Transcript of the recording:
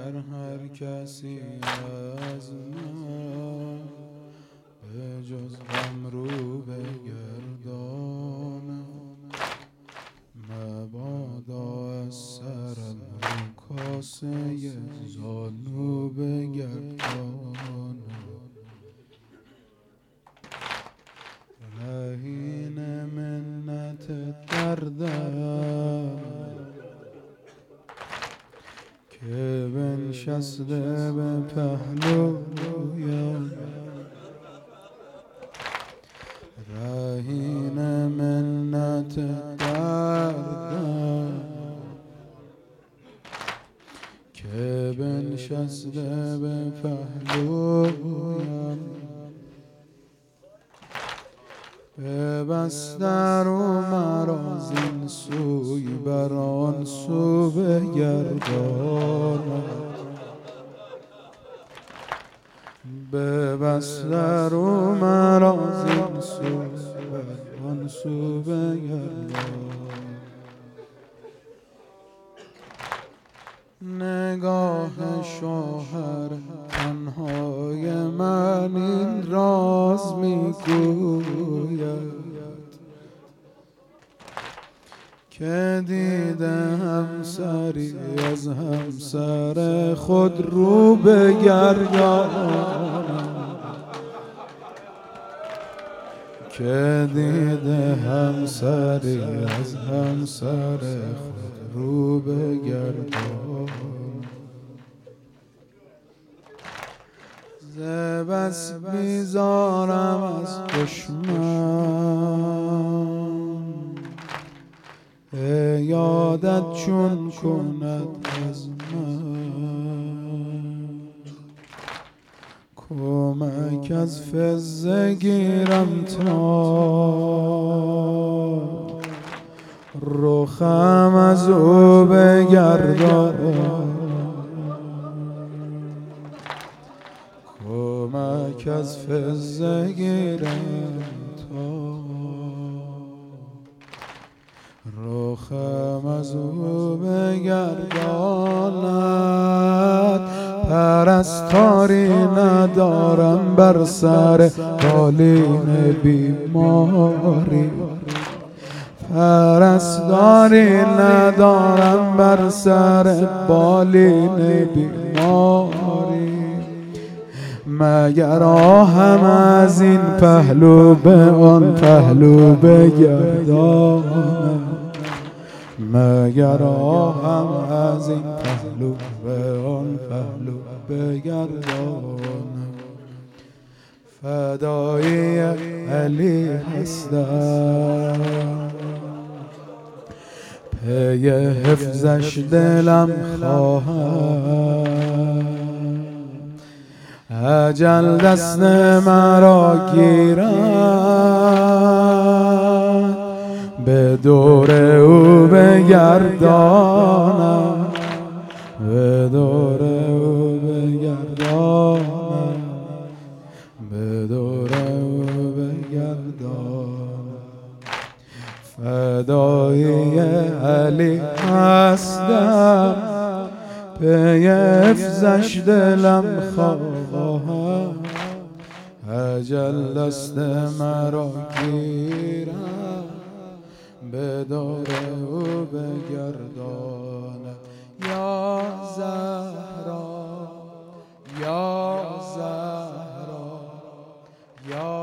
گر هر کسی از من به جز غم رو بگردانم، مبادا از سرم رو کاسه زانو بگردانم. رهین منت دردم که بنشسته به پهلویم، رهین منت دردم که بنشسته به پهلویم، ببسته رو مرا زین سوی بر آن سو بگردانم، ببسته رو مرا زین سو بر آن سو بگردانم. نگاه شوهر تنهای من این راز میگوید که دیده همسری از همسر خود رو بگردانم، که دیده همسری از همسر خود رو بگردانم. ز بس بیزارم از دشمن، یادت چون کند از من، کمک از فزه گیرم تا رخم از او بگردانم، کمک از فزه گیرم تا رخم از او بگرداند. پرستاری ندارم بر سر بالین بیماری، پرستاری ندارم بر سر بالین بیماری، مگر آهم از این پهلو به آن پهلو بگردانم، مگر آهم از این پهلو به آن پهلو بگردانم. فدای علی هستم، پی حفظش دلم خواهم، اجل دست مرا گیرد به دور او بگردانم، به دور او بگردانم، به دور او بگردانم. فدای علی هستم، به حفظش دلم خواهم، اجل دست مرا گیرم به دور او بگردانم. یا زهرا، یا زهرا، یا